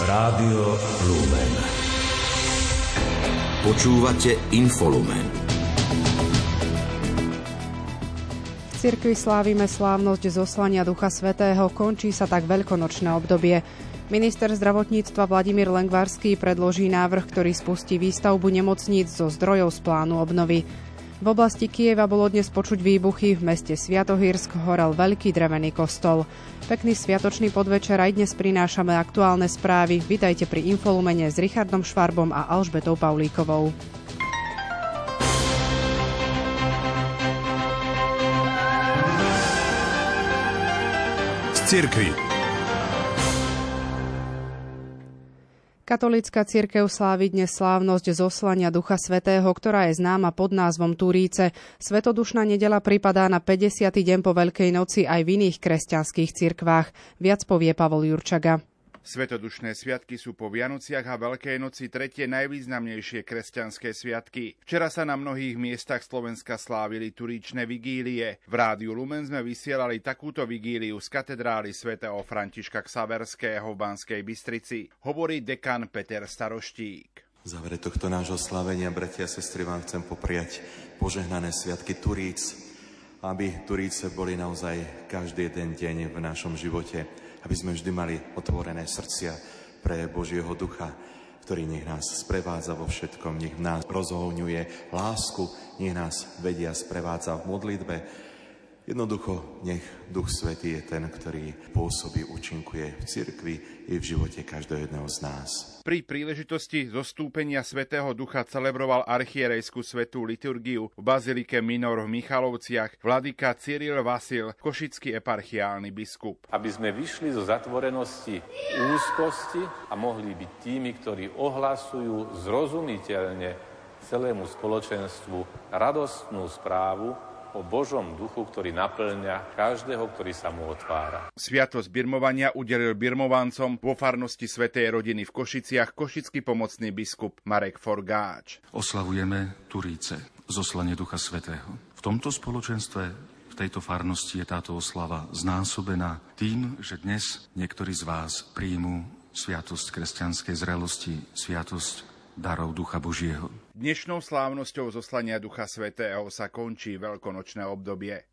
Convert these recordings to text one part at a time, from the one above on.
Rádio Lumen. Počúvate Infolumen. V cirkvi slávime slávnosť zoslania Ducha Svätého, končí sa tak veľkonočné obdobie. Minister zdravotníctva Vladimír Lengvarský predloží návrh, ktorý spustí výstavbu nemocníc zo zdrojov z plánu obnovy. V oblasti Kyjeva bolo dnes počuť výbuchy, v meste Sviatohyrsk horel veľký drevený kostol. Pekný sviatočný podvečer, aj dnes prinášame aktuálne správy. Vitajte pri Infolumene s Richardom Švarbom a Alžbetou Paulíkovou. Z cirkvi. Katolícka cirkev slávi dnes slávnosť zoslania Ducha Svätého, ktorá je známa pod názvom Turíce. Svetodušná nedeľa pripadá na 50. deň po Veľkej noci aj v iných kresťanských cirkvách. Viac povie Pavol Jurčaga. Svetodušné sviatky sú po Vianociach a Veľkej noci tretie najvýznamnejšie kresťanské sviatky. Včera sa na mnohých miestach Slovenska slávili turíčne vigílie. V Rádiu Lumen sme vysielali takúto vigíliu z katedrály svätého Františka Xaverského v Banskej Bystrici. Hovorí dekan Peter Staroštík. V závere tohto nášho slávenia, bratia a sestry, vám chcem popriať požehnané sviatky Turíc, aby Turíce boli naozaj každý jeden deň v našom živote, aby sme vždy mali otvorené srdcia pre Božieho Ducha, ktorý nech nás sprevádza vo všetkom, nech nás rozhoľňuje lásku, nech nás vedia sprevádza v modlitbe. Jednoducho, nech Duch Svätý je ten, ktorý pôsobí, účinkuje v cirkvi i v živote každého jedného z nás. Pri príležitosti zostúpenia Svätého Ducha celebroval archierejskú svätú liturgiu v bazilike Minor v Michalovciach vladyka Cyril Vasil, košický eparchiálny biskup. Aby sme vyšli zo zatvorenosti úzkosti a mohli byť tými, ktorí ohlasujú zrozumiteľne celému spoločenstvu radostnú správu o Božom duchu, ktorý naplňa každého, ktorý sa mu otvára. Sviatosť birmovania udelil birmovancom vo farnosti Svätej rodiny v Košiciach košický pomocný biskup Marek Forgáč. Oslavujeme Turíce, zoslanie Ducha Svätého. V tomto spoločenstve, v tejto farnosti je táto oslava znásobená tým, že dnes niektorí z vás príjmú sviatosť kresťanskej zrelosti, sviatosť darov Ducha Božieho. Dnešnou slávnosťou zoslania Ducha Svätého sa končí veľkonočné obdobie.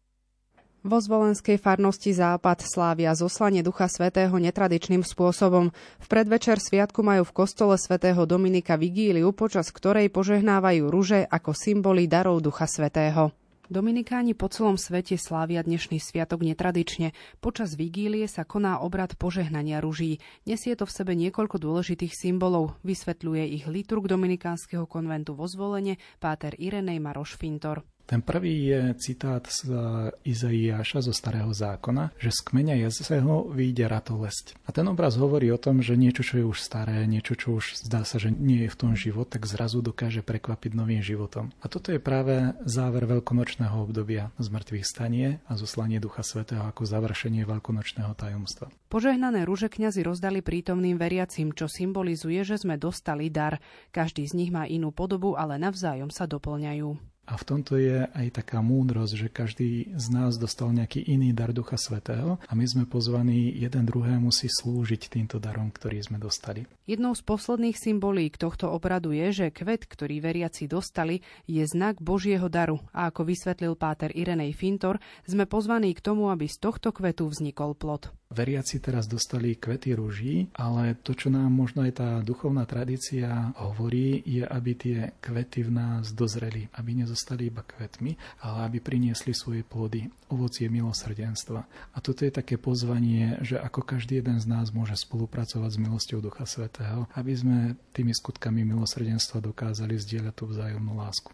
Vo zvolenskej farnosti Západ slávia zoslanie Ducha Svätého netradičným spôsobom. V predvečer sviatku majú v kostole svätého Dominika vigíliu, počas ktorej požehnávajú ruže ako symboly darov Ducha Svätého. Dominikáni po celom svete slávia dnešný sviatok netradične. Počas vigílie sa koná obrad požehnania ruží. Nesie to v sebe niekoľko dôležitých symbolov. Vysvetľuje ich liturg dominikánskeho konventu vo Zvolene, páter Irenej Maroš Fintor. Ten prvý je citát z Izaiáša zo Starého zákona, že z kmeňa Jezeho vyjde ratolesť. A ten obraz hovorí o tom, že niečo, čo je už staré, niečo, čo už zdá sa, že nie je v tom život, tak zrazu dokáže prekvapiť novým životom. A toto je práve záver veľkonočného obdobia, zmrtvých stanie a zoslanie Ducha Svätého ako završenie veľkonočného tajomstva. Požehnané ruže kňazi rozdali prítomným veriacim, čo symbolizuje, že sme dostali dar. Každý z nich má inú podobu, ale navzájom sa doplňajú. A v tomto je aj taká múdrosť, že každý z nás dostal nejaký iný dar Ducha Svätého a my sme pozvaní jeden druhému si slúžiť týmto darom, ktorý sme dostali. Jednou z posledných symbolík tohto obradu je, že kvet, ktorý veriaci dostali, je znak Božieho daru. A ako vysvetlil páter Irenej Fintor, sme pozvaní k tomu, aby z tohto kvetu vznikol plod. Veriaci teraz dostali kvety ruží, ale to, čo nám možno aj tá duchovná tradícia hovorí, je, aby tie kvety v nás dozreli, aby nezostali iba kvetmi, ale aby priniesli svoje plody, ovocie milosrdenstva. A toto je také pozvanie, že ako každý jeden z nás môže spolupracovať s milosťou Ducha Svätého, aby sme tými skutkami milosrdenstva dokázali zdieľať tú vzájomnú lásku.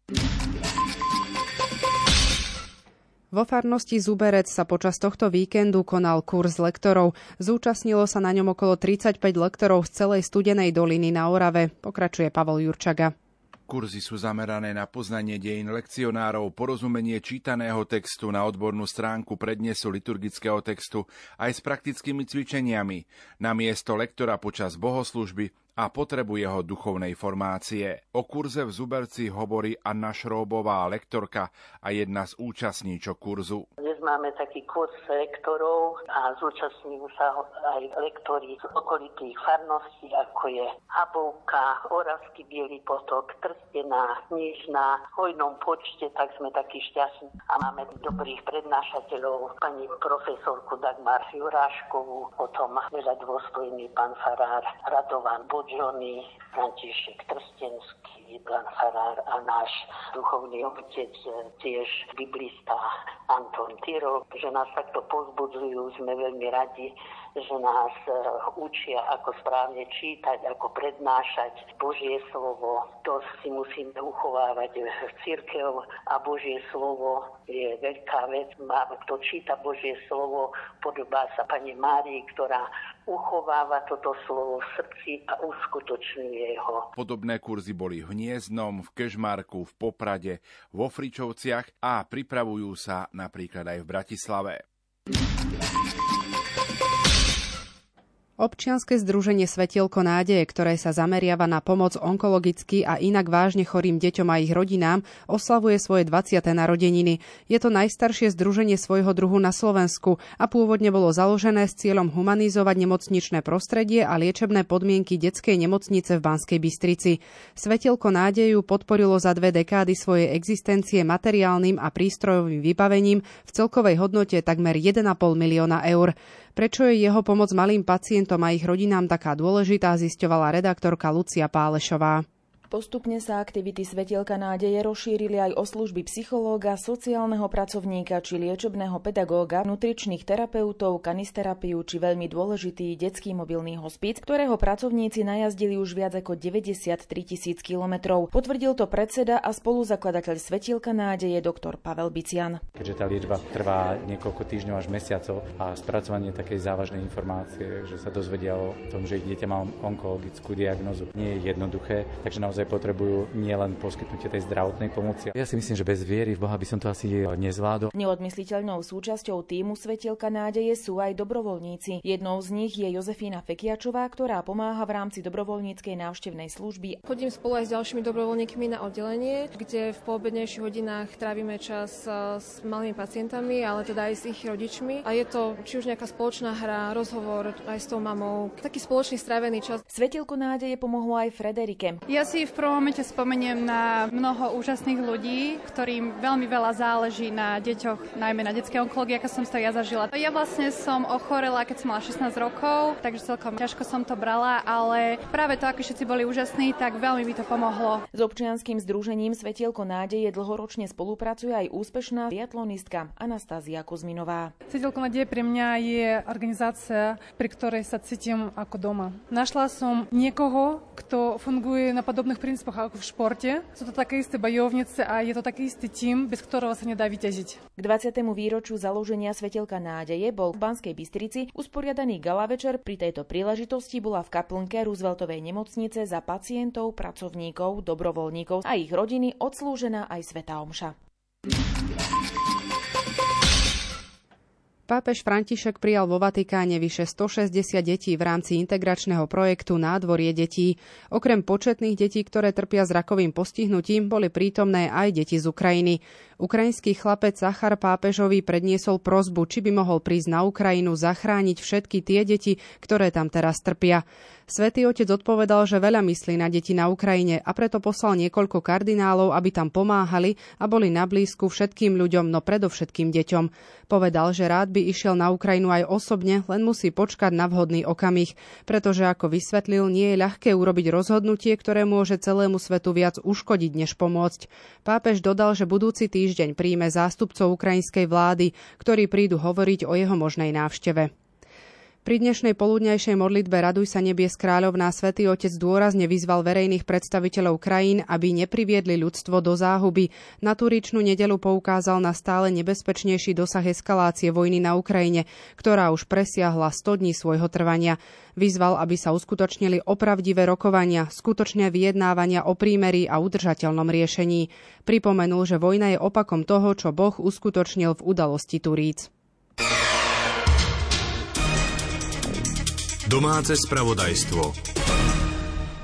Vo farnosti Zuberec sa počas tohto víkendu konal kurz lektorov. Zúčastnilo sa na ňom okolo 35 lektorov z celej Studenej doliny na Orave. Pokračuje Pavol Jurčaga. Kurzy sú zamerané na poznanie dejín lekcionárov, porozumenie čítaného textu, na odbornú stránku prednesu liturgického textu aj s praktickými cvičeniami. Na miesto lektora počas bohoslužby a potrebu jeho duchovnej formácie. O kurze v Zuberci hovorí Anna Šróbová, lektorka a jedna z účastníčok kurzu. Dnes máme taký kurz lektorov a zúčastňujú sa aj lektori z okolitých farností, ako je Habovka, Oravský Bielý potok, Trstená, Knižná. V hojnom počte, tak sme takí šťastní. A máme dobrých prednášateľov, pani profesorku Dagmar Juráškovú, potom veľa dôstojný pán farár Radovan Bodžony, František Trstenský, pán farár a náš duchovný otec, tiež biblista Anton Tyrol, že nás takto povzbudzujú. Sme veľmi radi, že nás učia, ako správne čítať, ako prednášať Božie slovo. To si musíme uchovávať v cirkev a Božie slovo je veľká vec. Kto číta Božie slovo, podobá sa Pane Márii, ktorá uchováva toto slovo v srdci a uskutočňuje ho. Podobné kurzy boli v Hniezdnom, v Kežmarku, v Poprade, vo Fričovciach a pripravujú sa napríklad aj v Bratislave. Občianske združenie Svetielko nádeje, ktoré sa zameriava na pomoc onkologicky a inak vážne chorým deťom a ich rodinám, oslavuje svoje 20. narodeniny. Je to najstaršie združenie svojho druhu na Slovensku a pôvodne bolo založené s cieľom humanizovať nemocničné prostredie a liečebné podmienky detskej nemocnice v Banskej Bystrici. Svetielko nádeju podporilo za 2 dekády svojej existencie materiálnym a prístrojovým vybavením v celkovej hodnote takmer 1,5 milióna eur. Prečo je jeho pomoc malým pacientom a ich rodinám taká dôležitá, zisťovala redaktorka Lucia Pálešová. Postupne sa aktivity Svetielka nádeje rozšírili aj o služby psychológa, sociálneho pracovníka či liečebného pedagóga, nutričných terapeutov, kanisterapiu či veľmi dôležitý detský mobilný hospic, ktorého pracovníci najazdili už viac ako 93 000 kilometrov. Potvrdil to predseda a spoluzakladateľ Svetielka nádeje doktor Pavel Bician. Keďže tá liečba trvá niekoľko týždňov až mesiacov a spracovanie takej závažnej informácie, že sa dozvedia o tom, že ich dieťa má onkologickú diagnózu, nie je jednoduché, takže naozaj potrebujú nielen poskytnutie tej zdravotnej pomoci. Ja si myslím, že bez viery v Boha by som to asi nezvládol. Neodmysliteľnou súčasťou tímu Svetielka nádeje sú aj dobrovoľníci. Jednou z nich je Jozefína Fekiačová, ktorá pomáha v rámci dobrovoľníckej návštevnej služby. Chodím spolu aj s ďalšími dobrovoľníkmi na oddelenie, kde v poobednejších hodinách trávime čas s malými pacientami, ale teda aj s ich rodičmi. A je to či už nejaká spoločná hra, rozhovor aj s tou mamou, taký spoločný strávený čas. Svetielko nádeje pomohlo aj Frederike. Ja si v prvom momente spomeniem na mnoho úžasných ľudí, ktorým veľmi veľa záleží na deťoch, najmä na detskej onkológii, ako som to ja zažila. Ja vlastne som ochorela, keď som mala 16 rokov, takže celkom ťažko som to brala, ale práve to, ako všetci boli úžasní, tak veľmi mi to pomohlo. S občianskym združením Svetielko nádeje dlhoročne spolupracuje aj úspešná biatlonistka Anastázia Kuzminová. Svetielko nádeje pre mňa je organizácia, pri ktorej sa cítim ako doma. Našla som niekoho, kto funguje na podobných princípoch ako v športe. Sú to také isté bojovnice a je to taký istý tím, bez ktorého sa nedá vyťažiť. K 20. výročiu založenia Svetielka nádeje bol v Banskej Bystrici usporiadaný gala večer. Pri tejto príležitosti bola v kaplnke Rooseveltovej nemocnice za pacientov, pracovníkov, dobrovoľníkov a ich rodiny odslúžená aj svätá omša. Pápež František prijal vo Vatikáne vyše 160 detí v rámci integračného projektu Nádvorie detí. Okrem početných detí, ktoré trpia zrakovým postihnutím, boli prítomné aj deti z Ukrajiny. Ukrajinský chlapec Zachar pápežovi predniesol prosbu, či by mohol prísť na Ukrajinu zachrániť všetky tie deti, ktoré tam teraz trpia. Svätý Otec odpovedal, že veľa myslí na deti na Ukrajine a preto poslal niekoľko kardinálov, aby tam pomáhali a boli na blízku všetkým ľuďom, no predovšetkým deťom. Povedal, že rád by išiel na Ukrajinu aj osobne, len musí počkať na vhodný okamih, pretože ako vysvetlil, nie je ľahké urobiť rozhodnutie, ktoré môže celému svetu viac uškodiť, než pomôcť. Pápež dodal, že budúci týždeň príjme zástupcov ukrajinskej vlády, ktorí prídu hovoriť o jeho možnej návšteve. Pri dnešnej poludňajšej modlitbe Raduj sa nebies kráľovná Svätý Otec dôrazne vyzval verejných predstaviteľov krajín, aby nepriviedli ľudstvo do záhuby. Na Turičnú nedeľu poukázal na stále nebezpečnejší dosah eskalácie vojny na Ukrajine, ktorá už presiahla 100 dní svojho trvania. Vyzval, aby sa uskutočnili opravdivé rokovania, skutočné vyjednávania o prímeri a udržateľnom riešení. Pripomenul, že vojna je opakom toho, čo Boh uskutočnil v udalosti Turíc. Domáce spravodajstvo.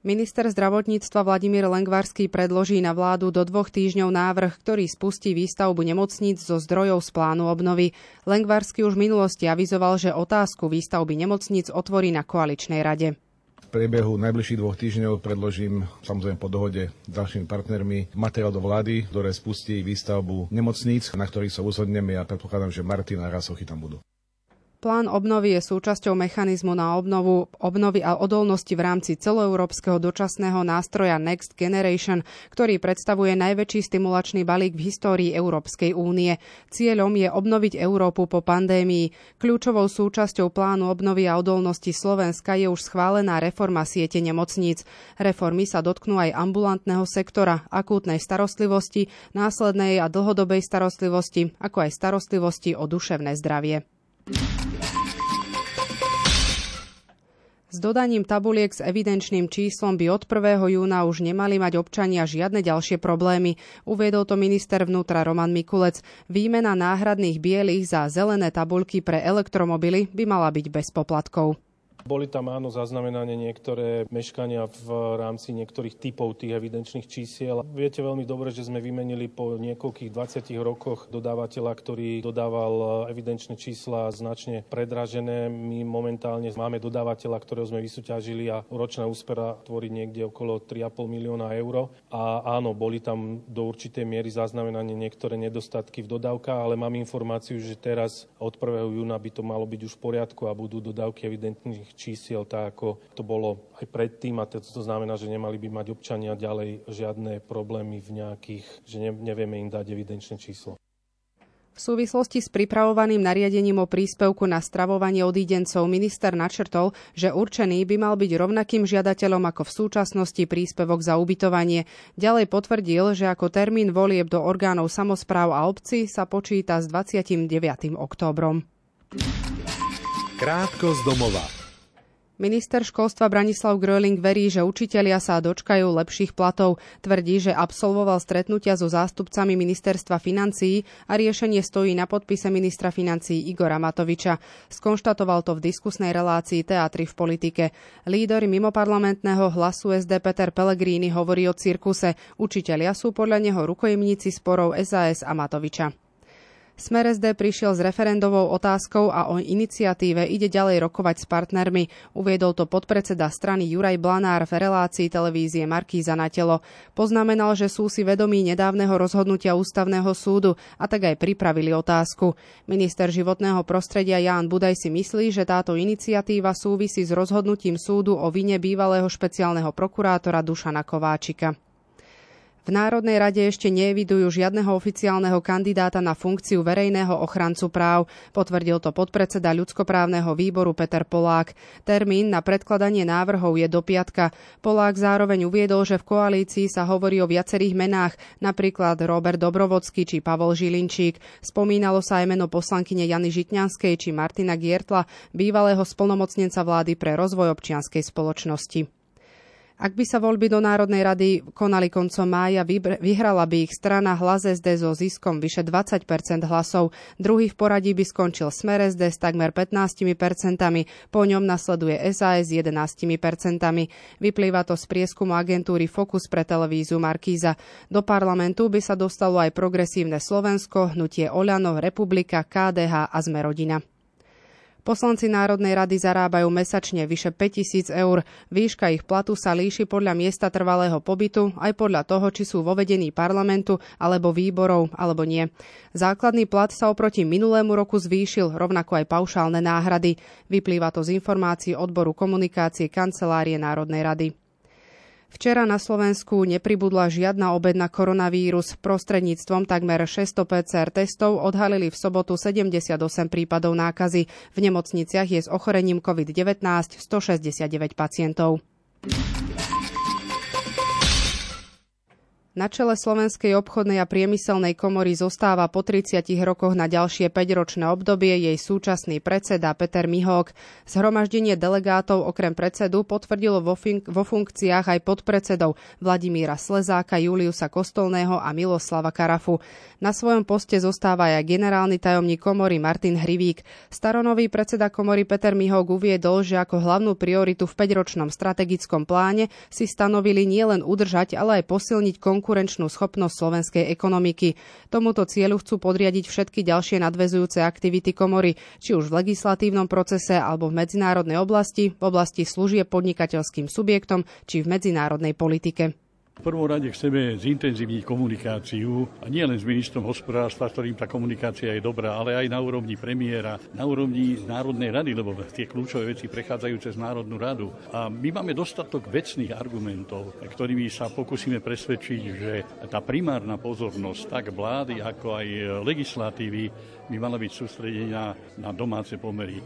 Minister zdravotníctva Vladimír Lengvarský predloží na vládu do 2 týždňov návrh, ktorý spustí výstavbu nemocníc zo zdrojov z plánu obnovy. Lengvarský už v minulosti avizoval, že otázku výstavby nemocníc otvorí na koaličnej rade. V priebehu najbližších 2 týždňov predložím, samozrejme po dohode s ďalšími partnermi, materiál do vlády, ktoré spustí výstavbu nemocníc, na ktorých sa uzhodneme a predpokladám, že Martin a Rasochy tam budú. Plán obnovy je súčasťou mechanizmu na obnovy a odolnosti v rámci celoeurópskeho dočasného nástroja Next Generation, ktorý predstavuje najväčší stimulačný balík v histórii Európskej únie. Cieľom je obnoviť Európu po pandémii. Kľúčovou súčasťou plánu obnovy a odolnosti Slovenska je už schválená reforma siete nemocníc. Reformy sa dotknú aj ambulantného sektora, akútnej starostlivosti, následnej a dlhodobej starostlivosti, ako aj starostlivosti o duševné zdravie. S dodaním tabuliek s evidenčným číslom by od 1. júna už nemali mať občania žiadne ďalšie problémy. Uviedol to minister vnútra Roman Mikulec. Výmena náhradných bielých za zelené tabuľky pre elektromobily by mala byť bez poplatkov. Boli tam áno zaznamenané niektoré meškania v rámci niektorých typov tých evidenčných čísiel. Viete veľmi dobre, že sme vymenili po niekoľkých 20 rokoch dodávateľa, ktorý dodával evidenčné čísla značne predražené. My momentálne máme dodávateľa, ktorého sme vysúťažili a ročná úspora tvorí niekde okolo 3,5 milióna eur. A áno, boli tam do určitej miery zaznamenané niektoré nedostatky v dodávkach, ale mám informáciu, že teraz od 1. júna by to malo byť už v poriadku a budú dodávky evidentných čísiel, tak ako to bolo aj predtým, a to znamená, že nemali by mať občania ďalej žiadne problémy v nejakých, že nevieme im dať evidenčné číslo. V súvislosti s pripravovaným nariadením o príspevku na stravovanie odídencov minister načrtol, že určený by mal byť rovnakým žiadateľom ako v súčasnosti príspevok za ubytovanie. Ďalej potvrdil, že ako termín volieb do orgánov samospráv a obcí sa počíta s 29. októbrom. Krátko z domova. Minister školstva Branislav Gröling verí, že učitelia sa dočkajú lepších platov. Tvrdí, že absolvoval stretnutia so zástupcami ministerstva financií a riešenie stojí na podpise ministra financií Igora Matoviča. Skonštatoval to v diskusnej relácii Teatri v politike. Líder mimoparlamentného Hlasu SD Peter Pellegrini hovorí o cirkuse. Učitelia sú podľa neho rukojemníci sporov SAS a Matoviča. Smer SD prišiel s referendovou otázkou a o iniciatíve ide ďalej rokovať s partnermi. Uviedol to podpredseda strany Juraj Blanár v relácii televízie Markíza na telo. Poznamenal, že sú si vedomí nedávneho rozhodnutia Ústavného súdu a tak aj pripravili otázku. Minister životného prostredia Ján Budaj si myslí, že táto iniciatíva súvisí s rozhodnutím súdu o vine bývalého špeciálneho prokurátora Dušana Kováčika. V Národnej rade ešte neevidujú žiadneho oficiálneho kandidáta na funkciu verejného ochrancu práv. Potvrdil to podpredseda ľudskoprávneho výboru Peter Polák. Termín na predkladanie návrhov je do piatka. Polák zároveň uviedol, že v koalícii sa hovorí o viacerých menách, napríklad Robert Dobrovodský či Pavol Žilinčík. Spomínalo sa aj meno poslankyne Jany Žitňanskej či Martina Giertla, bývalého splnomocnenca vlády pre rozvoj občianskej spoločnosti. Ak by sa voľby do Národnej rady konali koncom mája, vyhrala by ich strana Hlas SD so ziskom vyše 20% hlasov. Druhý v poradí by skončil Smer SD s takmer 15%, po ňom nasleduje SAS s 11%. Vyplýva to z prieskumu agentúry Focus pre televíziu Markíza. Do parlamentu by sa dostalo aj Progresívne Slovensko, Hnutie Oľano, Republika, KDH a Sme rodina. Poslanci Národnej rady zarábajú mesačne vyše 5 000 eur. Výška ich platu sa líši podľa miesta trvalého pobytu, aj podľa toho, či sú vo vedení parlamentu alebo výborov, alebo nie. Základný plat sa oproti minulému roku zvýšil, rovnako aj paušálne náhrady. Vyplýva to z informácií odboru komunikácie Kancelárie Národnej rady. Včera na Slovensku nepribudla žiadna obeť na koronavírus. Prostredníctvom takmer 600 PCR testov odhalili v sobotu 78 prípadov nákazy. V nemocniciach je s ochorením COVID-19 169 pacientov. Na čele Slovenskej obchodnej a priemyselnej komory zostáva po 30 rokoch na ďalšie 5-ročné obdobie jej súčasný predseda Peter Mihók. Zhromaždenie delegátov okrem predsedu potvrdilo vo funkciách aj podpredsedov Vladimíra Slezáka, Juliusa Kostolného a Miloslava Karafu. Na svojom poste zostáva aj generálny tajomník komory Martin Hrivík. Staronový predseda komory Peter Mihók uviedol, že ako hlavnú prioritu v 5-ročnom strategickom pláne si stanovili nielen udržať, ale aj posilniť konkurenčnú schopnosť slovenskej ekonomiky. Tomuto cieľu chcú podriadiť všetky ďalšie nadväzujúce aktivity komory, či už v legislatívnom procese alebo v medzinárodnej oblasti, v oblasti služieb podnikateľským subjektom či v medzinárodnej politike. V prvom rade chceme zintenzívniť komunikáciu a nie len s ministrom hospodárstva, s ktorým tá komunikácia je dobrá, ale aj na úrovni premiéra, na úrovni Národnej rady, lebo tie kľúčové veci prechádzajú cez Národnú radu. A my máme dostatok vecných argumentov, ktorými sa pokúsime presvedčiť, že tá primárna pozornosť tak vlády, ako aj legislatívy by mala byť sústredená na domáce pomery.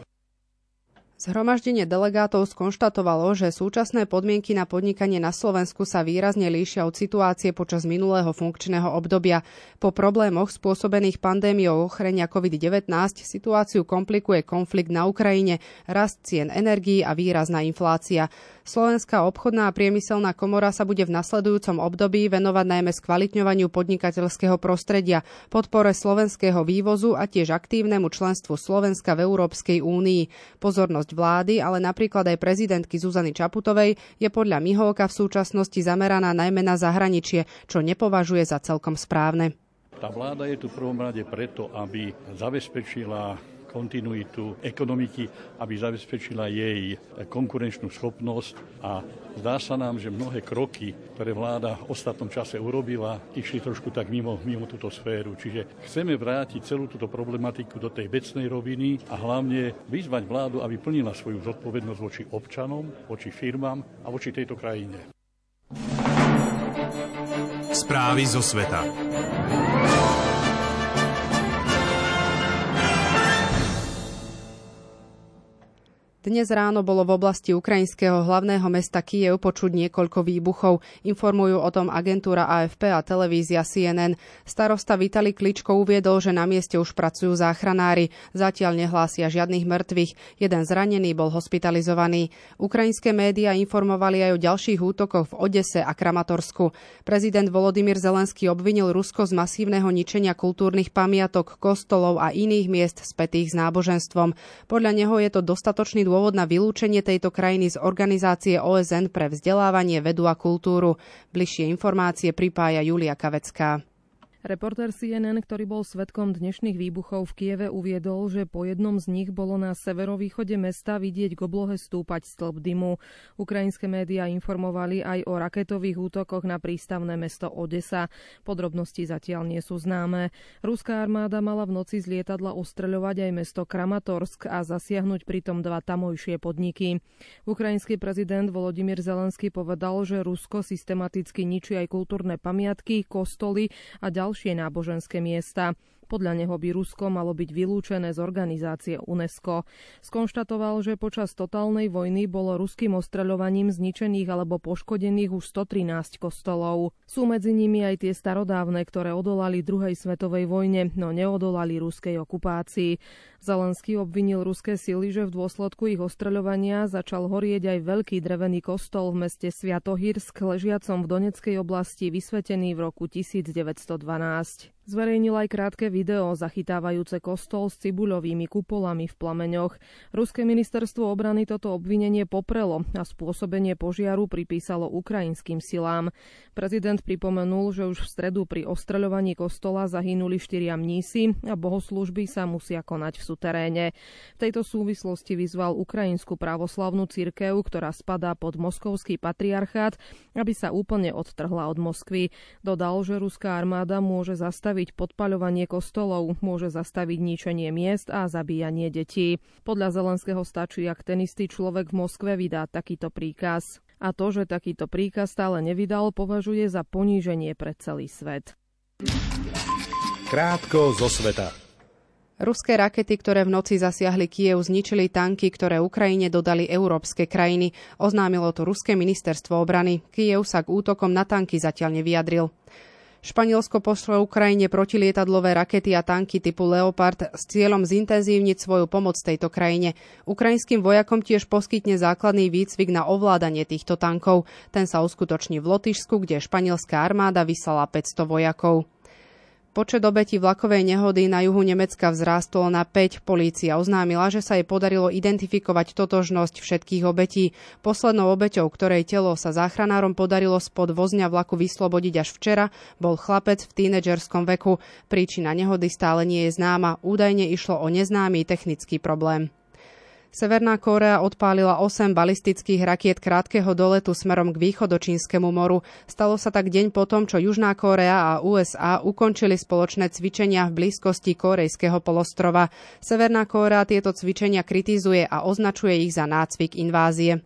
Zhromaždenie delegátov skonštatovalo, že súčasné podmienky na podnikanie na Slovensku sa výrazne líšia od situácie počas minulého funkčného obdobia. Po problémoch spôsobených pandémiou ochorenia COVID-19 situáciu komplikuje konflikt na Ukrajine, rast cien energií a výrazná inflácia. Slovenská obchodná a priemyselná komora sa bude v nasledujúcom období venovať najmä skvalitňovaniu podnikateľského prostredia, podpore slovenského vývozu a tiež aktívnemu členstvu Slovenska v Európskej únii. Pozornosť vlády, ale napríklad aj prezidentky Zuzany Čaputovej je podľa Mihóka v súčasnosti zameraná najmä na zahraničie, čo nepovažuje za celkom správne. Tá vláda je tu v prvom rade preto, aby zabezpečila kontinuitu ekonomiky, aby zabezpečila jej konkurenčnú schopnosť a zdá sa nám, že mnohé kroky, ktoré vláda v ostatnom čase urobila, išli trošku tak mimo túto sféru. Čiže chceme vrátiť celú túto problematiku do tej vecnej roviny a hlavne vyzvať vládu, aby plnila svoju zodpovednosť voči občanom, voči firmám a voči tejto krajine. Správy zo sveta. Dnes ráno bolo v oblasti ukrajinského hlavného mesta Kyjev počuť niekoľko výbuchov. Informujú o tom agentúra AFP a televízia CNN. Starosta Vitali Kličko uviedol, že na mieste už pracujú záchranári. Zatiaľ nehlásia žiadnych mŕtvych. Jeden zranený bol hospitalizovaný. Ukrajinské médiá informovali aj o ďalších útokoch v Odese a Kramatorsku. Prezident Volodymyr Zelenský obvinil Rusko z masívneho ničenia kultúrnych pamiatok, kostolov a iných miest spätých s náboženstvom. Podľa neho je to dostatočný dôvod na vylúčenie tejto krajiny z organizácie OSN pre vzdelávanie, vedu a kultúru. Bližšie informácie pripája Julia Kavecká. Reportér CNN, ktorý bol svedkom dnešných výbuchov v Kieve, uviedol, že po jednom z nich bolo na severovýchode mesta vidieť k oblohe stúpať stĺp dymu. Ukrajinské médiá informovali aj o raketových útokoch na prístavné mesto Odesa. Podrobnosti zatiaľ nie sú známe. Ruská armáda mala v noci z lietadla ostreľovať aj mesto Kramatorsk a zasiahnuť pritom dva tamojšie podniky. Ukrajinský prezident Volodymyr Zelenský povedal, že Rusko systematicky ničí aj kultúrne pamiatky, kostoly a ďalšie náboženské miesta. Podľa neho by Rusko malo byť vylúčené z organizácie UNESCO. Skonštatoval, že počas totálnej vojny bolo ruským ostreľovaním zničených alebo poškodených už 113 kostolov. Sú medzi nimi aj tie starodávne, ktoré odolali druhej svetovej vojne, no neodolali ruskej okupácii. Zelenský obvinil ruské sily, že v dôsledku ich ostreľovania začal horieť aj veľký drevený kostol v meste Sviatohyrsk, ležiacom v Donetskej oblasti, vysvetený v roku 1912. Zverejnil aj krátke video zachytávajúce kostol s cibuľovými kupolami v plameňoch. Ruské ministerstvo obrany toto obvinenie poprelo a spôsobenie požiaru pripísalo ukrajinským silám. Prezident pripomenul, že už v stredu pri ostreľovaní kostola zahynuli 4 mnísi a bohoslúžby sa musia konať v suteréne. V tejto súvislosti vyzval ukrajinskú pravoslavnú cirkev, ktorá spadá pod moskovský patriarchát, aby sa úplne odtrhla od Moskvy. Dodal, že ruská armáda môže zastaviť podpaľovanie kostolov, môže zastaviť ničenie miest a zabíjanie detí. Podľa Zelenského stačí, ak ten istý človek v Moskve vydá takýto príkaz. A to, že takýto príkaz stále nevydal, považuje za poníženie pre celý svet. Krátko zo sveta. Ruské rakety, ktoré v noci zasiahli Kyjev, zničili tanky, ktoré Ukrajine dodali európske krajiny. Oznámilo to ruské ministerstvo obrany. Kyjev sa k útokom na tanky zatiaľ nevyjadril. Španielsko pošle Ukrajine protilietadlové rakety a tanky typu Leopard s cieľom zintenzívniť svoju pomoc tejto krajine. Ukrajinským vojakom tiež poskytne základný výcvik na ovládanie týchto tankov. Ten sa uskutoční v Lotyšsku, kde španielská armáda vyslala 500 vojakov. Počet obetí vlakovej nehody na juhu Nemecka vzrástol na 5. Polícia oznámila, že sa jej podarilo identifikovať totožnosť všetkých obetí. Poslednou obeťou, ktorej telo sa záchranárom podarilo spod vozňa vlaku vyslobodiť až včera, bol chlapec v tínedžerskom veku. Príčina nehody stále nie je známa. Údajne išlo o neznámy technický problém. Severná Kórea odpálila 8 balistických rakiet krátkeho doletu smerom k východočínskemu moru. Stalo sa tak deň potom, čo Južná Kórea a USA ukončili spoločné cvičenia v blízkosti Kórejského polostrova. Severná Kórea tieto cvičenia kritizuje a označuje ich za nácvik invázie.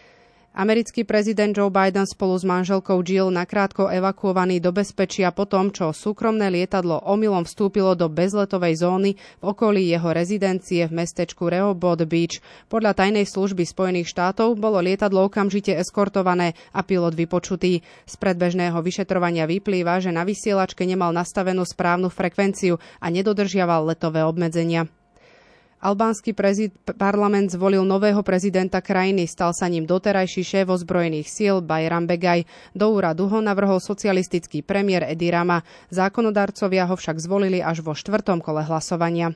Americký prezident Joe Biden spolu s manželkou Jill nakrátko evakuovaný do bezpečia po tom, čo súkromné lietadlo omylom vstúpilo do bezletovej zóny v okolí jeho rezidencie v mestečku Rehoboth Beach. Podľa tajnej služby Spojených štátov bolo lietadlo okamžite eskortované a pilot vypočutý. Z predbežného vyšetrovania vyplýva, že na vysielačke nemal nastavenú správnu frekvenciu a nedodržiaval letové obmedzenia. Albánsky parlament zvolil nového prezidenta krajiny, stal sa ním doterajší šéf ozbrojených síl Bajram Begaj. Do úradu ho navrhol socialistický premiér Edi Rama. Zákonodarcovia ho však zvolili až vo 4. kole hlasovania.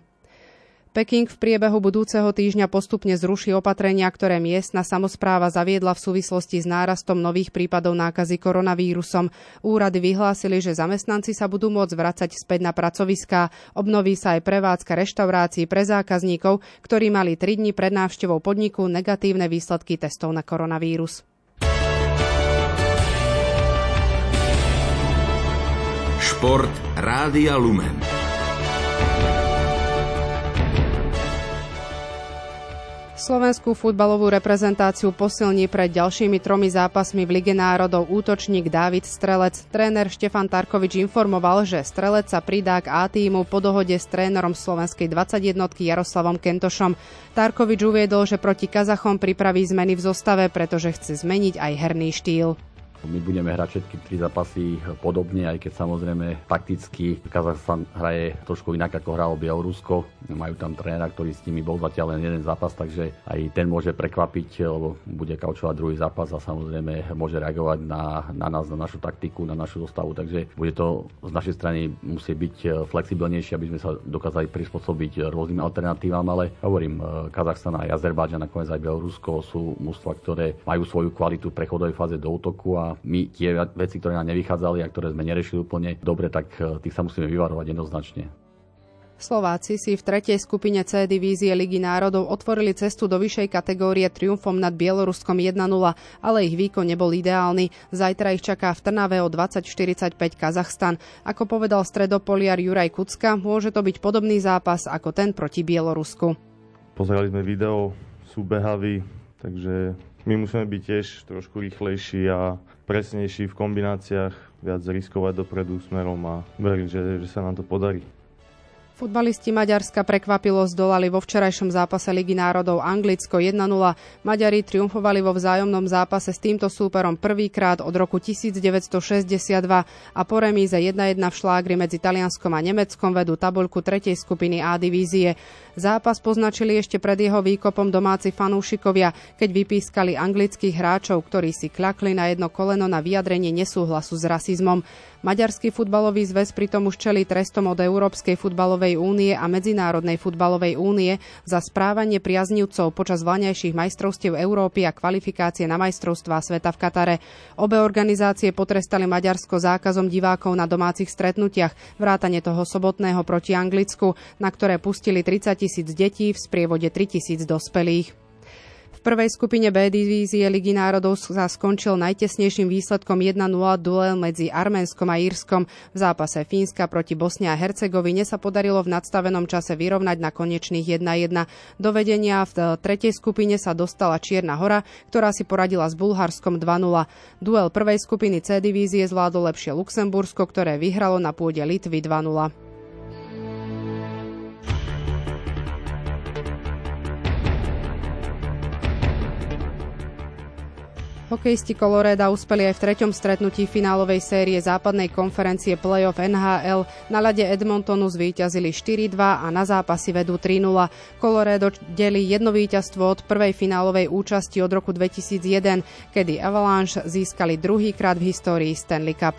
Peking v priebehu budúceho týždňa postupne zruší opatrenia, ktoré miestna samospráva zaviedla v súvislosti s nárastom nových prípadov nákazy koronavírusom. Úrady vyhlásili, že zamestnanci sa budú môcť vracať späť na pracoviská. Obnoví sa aj prevádzka reštaurácií pre zákazníkov, ktorí mali 3 dni pred návštevou podniku negatívne výsledky testov na koronavírus. Šport Rádia Lumen. Slovenskú futbalovú reprezentáciu posilní pred ďalšími 3 zápasmi v Lige národov útočník Dávid Strelec. Tréner Štefan Tarkovič informoval, že Strelec sa pridá k A-tímu po dohode s trénerom slovenskej 21-ky Jaroslavom Kentošom. Tarkovič uviedol, že proti Kazachom pripraví zmeny v zostave, pretože chce zmeniť aj herný štýl. My budeme hrať všetky 3 zápasy podobne, aj keď samozrejme takticky Kazachstan hraje trošku inak, ako hralo Bielorusko. Majú tam trénera, ktorý s nimi bol zatiaľ len jeden zápas, takže aj ten môže prekvapiť, lebo bude kaučovať druhý zápas a samozrejme môže reagovať na nás, na našu taktiku, na našu zostavu. Takže bude to z našej strany musieť byť flexibilnejšie, aby sme sa dokázali prispôsobiť rôznym alternatívam, ale hovorím, Kazachstan a Azerbajdžan, nakoniec aj Bielorusko sú mužstvá, ktoré majú svoju kvalitu v prechodovej fáze do útoku a my tie veci, ktoré nám nevychádzali a ktoré sme nerešili úplne dobre, tak tých sa musíme vyvarovať jednoznačne. Slováci si v 3. skupine C divízie Ligy národov otvorili cestu do vyššej kategórie triumfom nad Bieloruskom 1-0, ale ich výkon nebol ideálny. Zajtra ich čaká v Trnave o 20:45 Kazachstan. Ako povedal stredopoliar Juraj Kucka, môže to byť podobný zápas ako ten proti Bielorusku. Pozerali sme video, sú behaví, takže my musíme byť tiež trošku rýchlejší a presnejší v kombináciách, viac riskovať dopredu smerom a verím, že sa nám to podarí. Futbalisti Maďarska prekvapilo zdolali vo včerajšom zápase Ligy národov Anglicko 1-0. Maďari triumfovali vo vzájomnom zápase s týmto súperom prvýkrát od roku 1962 a po remíze 1-1 v šlágri medzi Talianskom a Nemeckom vedú tabuľku 3. skupiny A divízie. Zápas poznačili ešte pred jeho výkopom domáci fanúšikovia, keď vypískali anglických hráčov, ktorí si kľakli na jedno koleno na vyjadrenie nesúhlasu s rasizmom. Maďarský futbalový zväz pritom už čelí trestom od Európskej futbalovej únie a Medzinárodnej futbalovej únie za správanie priaznivcov počas vlaňajších majstrovstiev Európy a kvalifikácie na majstrovstvá sveta v Katare. Obe organizácie potrestali Maďarsko zákazom divákov na domácich stretnutiach, vrátane toho sobotného proti Anglicku, na ktoré pustili 30 000 detí v sprievode 3 000 dospelých. V prvej skupine B divízie Ligy národov sa skončil najtesnejším výsledkom 1-0 duel medzi Arménskom a Írskom. V zápase Fínska proti Bosne a Hercegovine sa podarilo v nadstavenom čase vyrovnať na konečných 1-1. Do vedenia v tretej skupine sa dostala Čierna Hora, ktorá si poradila s Bulharskom 2-0. Duel prvej skupiny C divízie zvládlo lepšie Luxembursko, ktoré vyhralo na pôde Litvy 2-0. Hokejisti Coloreda uspeli aj v 3. stretnutí finálovej série západnej konferencie play-off NHL. Na ľade Edmontonu zvíťazili 4-2 a na zápasy vedú 3-0. Colorado delí jedno víťazstvo od prvej finálovej účasti od roku 2001, kedy Avalanche získali druhýkrát v histórii Stanley Cup.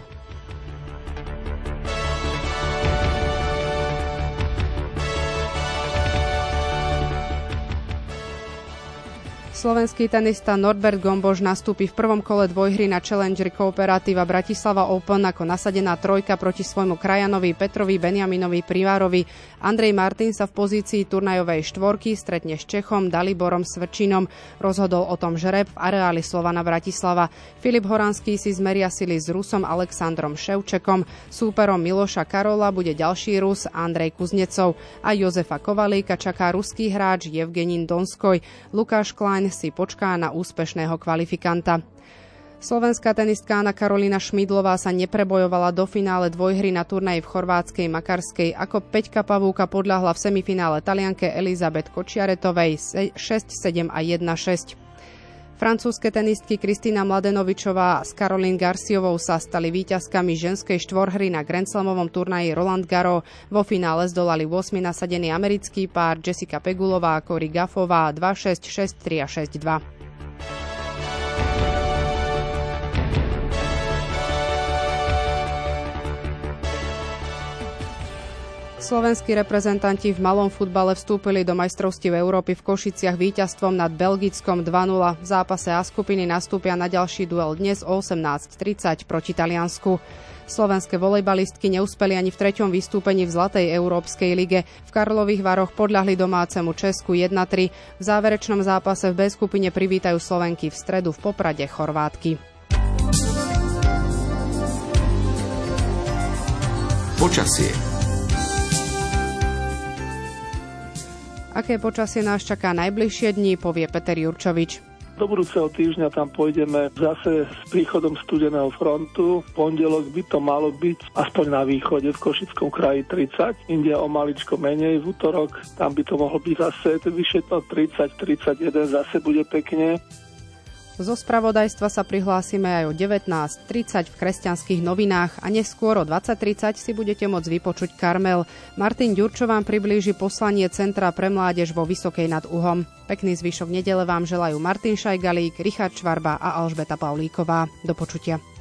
Slovenský tenista Norbert Gomboš nastúpi v prvom kole dvojhry na Challenger Cooperativa Bratislava Open ako nasadená trojka proti svojmu krajanovi Petrovi Benjaminovi Privárovi. Andrej Martin sa v pozícii turnajovej štvorky stretne s Čechom Daliborom Svrčinom. Rozhodol o tom žreb v areáli Slovana Bratislava. Filip Horanský si zmeria sily s Rusom Alexandrom Ševčekom. Súperom Miloša Karola bude ďalší Rus Andrej Kuznecov. A Jozefa Kovalíka čaká ruský hráč Evgenín Donskoj. Lukáš Klein si počká na úspešného kvalifikanta. Slovenská tenistka Anna Karolina Šmídlová sa neprebojovala do finále dvojhry na turnaji v chorvátskej Makarskej. Ako Peťka Pavúka podľahla v semifinále Talianke Elizabeth Kočiaretovej 6-7 a 1-6. Francúzske tenistky Kristína Mladenovičová s Caroline Garciovou sa stali víťazkami ženskej štvorhry na Grand Slamovom turnaji Roland Garros. Vo finále zdolali 8 nasadený americký pár Jessica Pegulová a Cory Gaffová 2-6, 6-3 a 6-2. Slovenskí reprezentanti v malom futbale vstúpili do majstrovstiev Európy v Košiciach víťazstvom nad Belgickom 2-0. V zápase A skupiny nastúpia na ďalší duel dnes o 18:30 proti Taliansku. Slovenské volejbalistky neúspeli ani v 3. vystúpení v Zlatej Európskej lige. V Karlových Varoch podľahli domácemu Česku 1-3. V záverečnom zápase v B skupine privítajú Slovenky v stredu v Poprade Chorvátky. Počasie. Aké počasie nás čaká najbližšie dni, povie Peter Jurčovič. Do budúceho týždňa tam pôjdeme zase s príchodom studeného frontu. V pondelok by to malo byť aspoň na východe v Košickom kraji 30. Inde o maličko menej. V útorok tam by to mohlo byť zase vyššie 30-31, zase bude pekne. Zo spravodajstva sa prihlásime aj o 19:30 v Kresťanských novinách a neskôr o 20:30 si budete môcť vypočuť Karmel. Martin Ďurčo vám priblíži poslanie Centra pre mládež vo Vysokej nad Uhom. Pekný zvyšok nedele vám želajú Martin Šajgalík, Richard Švarba a Alžbeta Paulíková. Do počutia.